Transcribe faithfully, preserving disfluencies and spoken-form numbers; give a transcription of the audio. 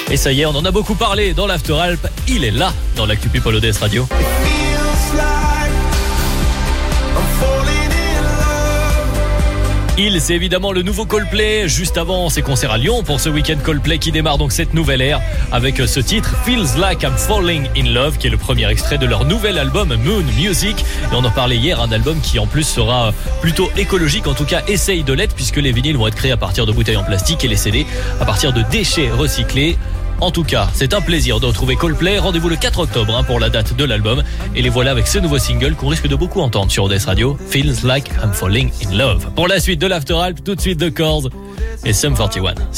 Et ça y est, on en a beaucoup parlé dans l'After Alp. Il est là dans l'actu People O D S Radio. Il, c'est évidemment le nouveau Coldplay. Juste avant ses concerts à Lyon pour ce week-end Coldplay qui démarre donc cette nouvelle ère avec ce titre Feels Like I'm Falling in Love, qui est le premier extrait de leur nouvel album Moon Music. Et on en parlait hier, un album qui en plus sera plutôt écologique, en tout cas essaye de l'être, puisque les vinyles vont être créés à partir de bouteilles en plastique et les C D à partir de déchets recyclés. En tout cas, c'est un plaisir de retrouver Coldplay. Rendez-vous le quatre octobre hein, pour la date de l'album. Et les voilà avec ce nouveau single qu'on risque de beaucoup entendre sur O D S Radio, Feels Like I'm Falling in Love. Pour la suite de l'After Alp, tout de suite The Chords et Sum forty-one.